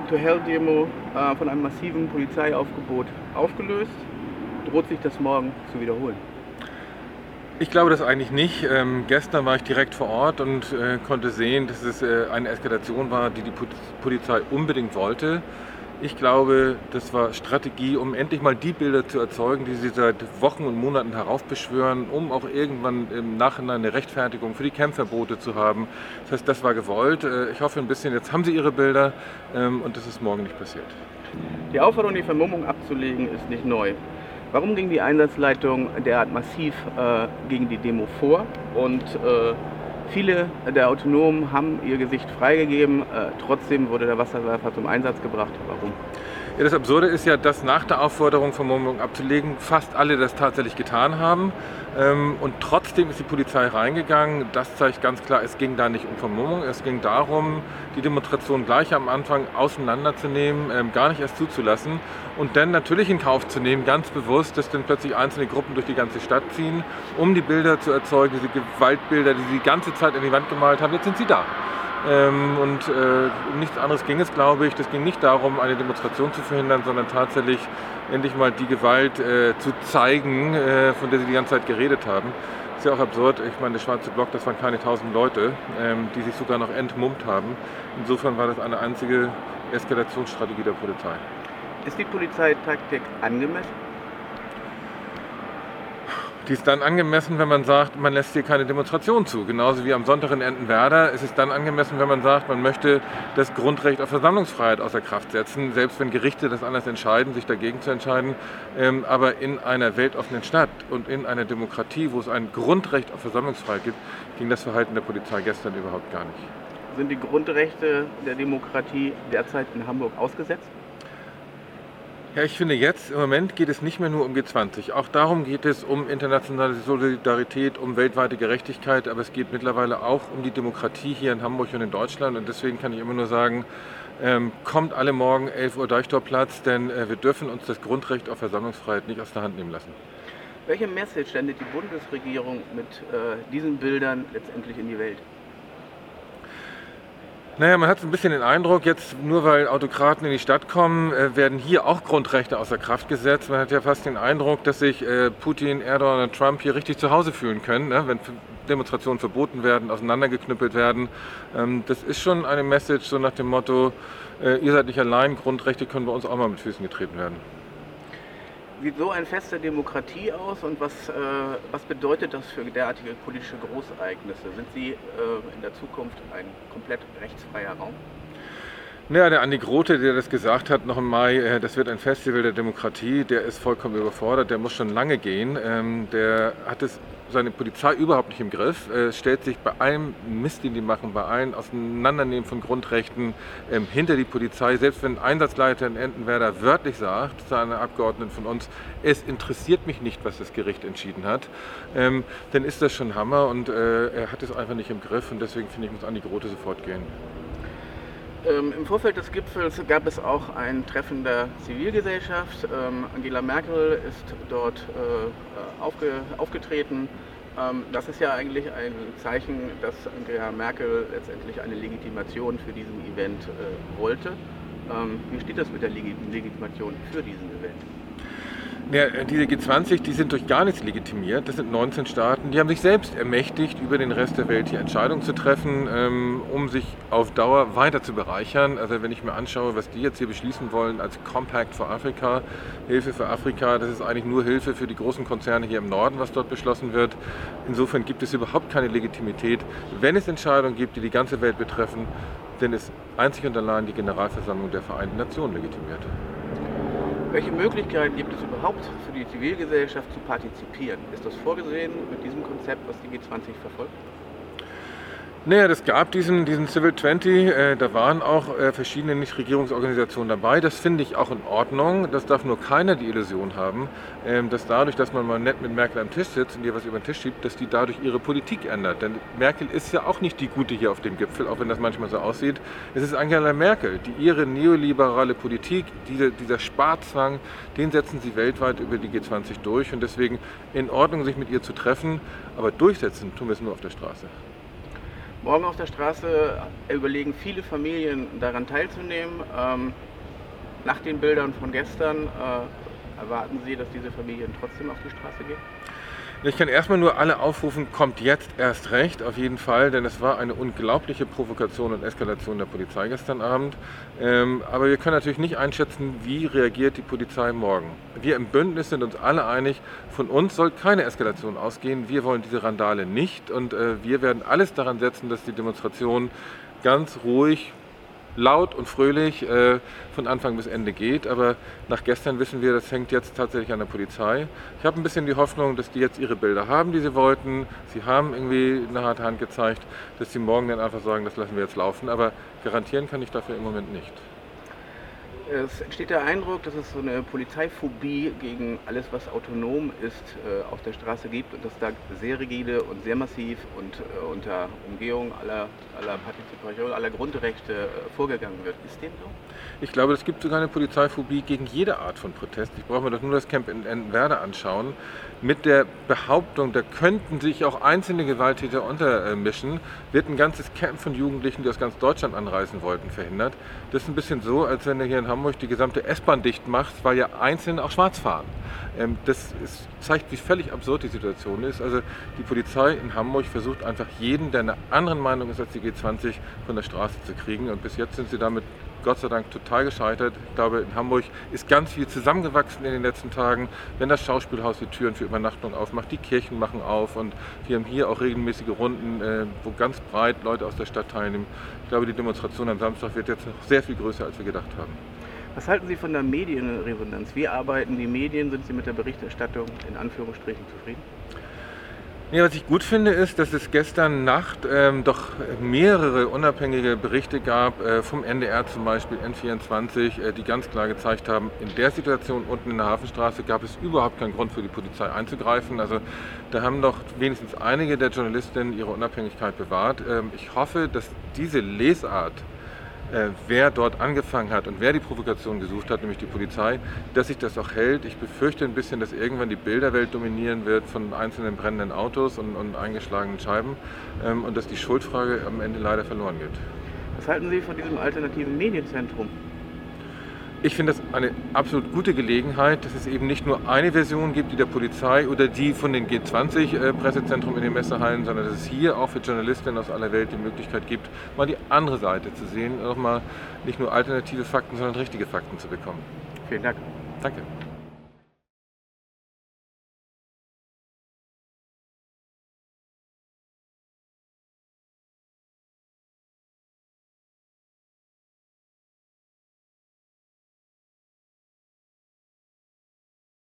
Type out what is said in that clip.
to Hell-Demo von einem massiven Polizeiaufgebot aufgelöst. Droht sich das morgen zu wiederholen? Ich glaube das eigentlich nicht. Gestern war ich direkt vor Ort und konnte sehen, dass es eine Eskalation war, die Polizei unbedingt wollte. Ich glaube, das war Strategie, um endlich mal die Bilder zu erzeugen, die sie seit Wochen und Monaten heraufbeschwören, um auch irgendwann im Nachhinein eine Rechtfertigung für die Campverbote zu haben. Das heißt, das war gewollt. Ich hoffe ein bisschen, jetzt haben sie ihre Bilder und das ist morgen nicht passiert. Die Aufforderung, die Vermummung abzulegen, ist nicht neu. Warum ging die Einsatzleitung derart massiv gegen die Demo vor? Und viele der Autonomen haben ihr Gesicht freigegeben, trotzdem wurde der Wasserwerfer zum Einsatz gebracht. Warum? Ja, das Absurde ist ja, dass nach der Aufforderung, Vermummung abzulegen, fast alle das tatsächlich getan haben. Und trotzdem ist die Polizei reingegangen. Das zeigt ganz klar, es ging da nicht um Vermummung. Es ging darum, die Demonstration gleich am Anfang auseinanderzunehmen, gar nicht erst zuzulassen. Und dann natürlich in Kauf zu nehmen, ganz bewusst, dass dann plötzlich einzelne Gruppen durch die ganze Stadt ziehen, um die Bilder zu erzeugen, diese Gewaltbilder, die sie die ganze Zeit an die Wand gemalt haben. Jetzt sind sie da. Um nichts anderes ging es, glaube ich. Das ging nicht darum, eine Demonstration zu verhindern, sondern tatsächlich endlich mal die Gewalt zu zeigen, von der sie die ganze Zeit geredet haben. Das ist ja auch absurd. Ich meine, der Schwarze Block, das waren keine 1000 Leute, die sich sogar noch entmummt haben. Insofern war das eine einzige Eskalationsstrategie der Polizei. Ist die Polizeitaktik angemessen? Die ist dann angemessen, wenn man sagt, man lässt hier keine Demonstration zu. Genauso wie am Sonntag in Entenwerder ist es dann angemessen, wenn man sagt, man möchte das Grundrecht auf Versammlungsfreiheit außer Kraft setzen, selbst wenn Gerichte das anders entscheiden, sich dagegen zu entscheiden. Aber in einer weltoffenen Stadt und in einer Demokratie, wo es ein Grundrecht auf Versammlungsfreiheit gibt, ging das Verhalten der Polizei gestern überhaupt gar nicht. Sind die Grundrechte der Demokratie derzeit in Hamburg ausgesetzt? Ja, ich finde jetzt, im Moment geht es nicht mehr nur um G20. Auch darum geht es um internationale Solidarität, um weltweite Gerechtigkeit, aber es geht mittlerweile auch um die Demokratie hier in Hamburg und in Deutschland. Und deswegen kann ich immer nur sagen, kommt alle morgen 11 Uhr Deichtorplatz, denn wir dürfen uns das Grundrecht auf Versammlungsfreiheit nicht aus der Hand nehmen lassen. Welche Message sendet die Bundesregierung mit diesen Bildern letztendlich in die Welt? Naja, man hat so ein bisschen den Eindruck, jetzt nur weil Autokraten in die Stadt kommen, werden hier auch Grundrechte außer Kraft gesetzt. Man hat ja fast den Eindruck, dass sich Putin, Erdogan und Trump hier richtig zu Hause fühlen können, ne? Wenn Demonstrationen verboten werden, auseinandergeknüppelt werden. Das ist schon eine Message so nach dem Motto, ihr seid nicht allein, Grundrechte können bei uns auch mal mit Füßen getreten werden. Sieht so ein Fest der Demokratie aus und was bedeutet das für derartige politische Großereignisse? Sind sie in der Zukunft ein komplett rechtsfreier Raum? Naja, der Andi Grote, der das gesagt hat noch im Mai, das wird ein Festival der Demokratie, der ist vollkommen überfordert, der muss schon lange gehen. Der hat seine Polizei überhaupt nicht im Griff, stellt sich bei allem Mist, den die machen, bei allen Auseinandernehmen von Grundrechten hinter die Polizei. Selbst wenn ein Einsatzleiter in Entenwerder wörtlich sagt, zu einer Abgeordneten von uns, es interessiert mich nicht, was das Gericht entschieden hat, dann ist das schon Hammer und er hat es einfach nicht im Griff und deswegen finde ich, muss Andi Grote sofort gehen. Im Vorfeld des Gipfels gab es auch ein Treffen der Zivilgesellschaft. Angela Merkel ist dort aufgetreten. Das ist ja eigentlich ein Zeichen, dass Angela Merkel letztendlich eine Legitimation für diesen Event wollte. Wie steht das mit der Legitimation für diesen Event? Ja, diese G20, die sind durch gar nichts legitimiert. Das sind 19 Staaten, die haben sich selbst ermächtigt, über den Rest der Welt hier Entscheidungen zu treffen, um sich auf Dauer weiter zu bereichern. Also wenn ich mir anschaue, was die jetzt hier beschließen wollen als Compact for Africa, Hilfe für Afrika, das ist eigentlich nur Hilfe für die großen Konzerne hier im Norden, was dort beschlossen wird. Insofern gibt es überhaupt keine Legitimität. Wenn es Entscheidungen gibt, die die ganze Welt betreffen, dann ist einzig und allein die Generalversammlung der Vereinten Nationen legitimiert. Welche Möglichkeiten gibt es überhaupt für die Zivilgesellschaft zu partizipieren? Ist das vorgesehen mit diesem Konzept, was die G20 verfolgt? Naja, das gab diesen Civil 20, da waren auch verschiedene Nichtregierungsorganisationen dabei. Das finde ich auch in Ordnung. Das darf nur keiner die Illusion haben, dass dadurch, dass man mal nett mit Merkel am Tisch sitzt und ihr was über den Tisch schiebt, dass die dadurch ihre Politik ändert. Denn Merkel ist ja auch nicht die Gute hier auf dem Gipfel, auch wenn das manchmal so aussieht. Es ist Angela Merkel, die ihre neoliberale Politik, dieser Sparzwang, den setzen sie weltweit über die G20 durch. Und deswegen in Ordnung, sich mit ihr zu treffen, aber durchsetzen tun wir es nur auf der Straße. Morgen auf der Straße überlegen viele Familien daran teilzunehmen. Nach den Bildern von gestern erwarten Sie, dass diese Familien trotzdem auf die Straße gehen? Ich kann erstmal nur alle aufrufen, kommt jetzt erst recht, auf jeden Fall, denn es war eine unglaubliche Provokation und Eskalation der Polizei gestern Abend. Aber wir können natürlich nicht einschätzen, wie reagiert die Polizei morgen. Wir im Bündnis sind uns alle einig, von uns soll keine Eskalation ausgehen. Wir wollen diese Randale nicht und wir werden alles daran setzen, dass die Demonstration ganz ruhig, laut und fröhlich von Anfang bis Ende geht, aber nach gestern wissen wir, das hängt jetzt tatsächlich an der Polizei. Ich habe ein bisschen die Hoffnung, dass die jetzt ihre Bilder haben, die sie wollten. Sie haben irgendwie eine harte Hand gezeigt, dass sie morgen dann einfach sagen, das lassen wir jetzt laufen, aber garantieren kann ich dafür im Moment nicht. Es entsteht der Eindruck, dass es so eine Polizeiphobie gegen alles, was autonom ist, auf der Straße gibt und dass da sehr rigide und sehr massiv und unter Umgehung aller Partizipation, aller Grundrechte vorgegangen wird. Ist dem so? Ich glaube, es gibt sogar eine Polizeiphobie gegen jede Art von Protest. Ich brauche mir doch nur das Camp in Entenwerder anschauen. Mit der Behauptung, da könnten sich auch einzelne Gewalttäter untermischen, wird ein ganzes Camp von Jugendlichen, die aus ganz Deutschland anreisen wollten, verhindert. Das ist ein bisschen so, als wenn du hier in Hamburg die gesamte S-Bahn dicht machst, weil ja Einzelne auch schwarz fahren. Zeigt, wie völlig absurd die Situation ist. Also die Polizei in Hamburg versucht einfach jeden, der einer anderen Meinung ist als die G20, von der Straße zu kriegen. Und bis jetzt sind sie damit Gott sei Dank total gescheitert. Ich glaube, in Hamburg ist ganz viel zusammengewachsen in den letzten Tagen. Wenn das Schauspielhaus die Türen für Übernachtung aufmacht, die Kirchen machen auf und wir haben hier auch regelmäßige Runden, wo ganz breit Leute aus der Stadt teilnehmen. Ich glaube, die Demonstration am Samstag wird jetzt noch sehr viel größer, als wir gedacht haben. Was halten Sie von der Medienresonanz? Wie arbeiten die Medien? Sind Sie mit der Berichterstattung in Anführungsstrichen zufrieden? Ja, was ich gut finde, ist, dass es gestern Nacht doch mehrere unabhängige Berichte gab, vom NDR zum Beispiel, N24, die ganz klar gezeigt haben, in der Situation unten in der Hafenstraße gab es überhaupt keinen Grund für die Polizei einzugreifen. Also da haben doch wenigstens einige der Journalistinnen ihre Unabhängigkeit bewahrt. Ich hoffe, dass diese Lesart, wer dort angefangen hat und wer die Provokation gesucht hat, nämlich die Polizei, dass sich das auch hält. Ich befürchte ein bisschen, dass irgendwann die Bilderwelt dominieren wird von einzelnen brennenden Autos und eingeschlagenen Scheiben und dass die Schuldfrage am Ende leider verloren geht. Was halten Sie von diesem alternativen Medienzentrum? Ich finde das eine absolut gute Gelegenheit, dass es eben nicht nur eine Version gibt, die der Polizei oder die von den G20-Pressezentren in den Messehallen, sondern dass es hier auch für Journalistinnen aus aller Welt die Möglichkeit gibt, mal die andere Seite zu sehen, auch mal nicht nur alternative Fakten, sondern richtige Fakten zu bekommen. Vielen Dank. Danke.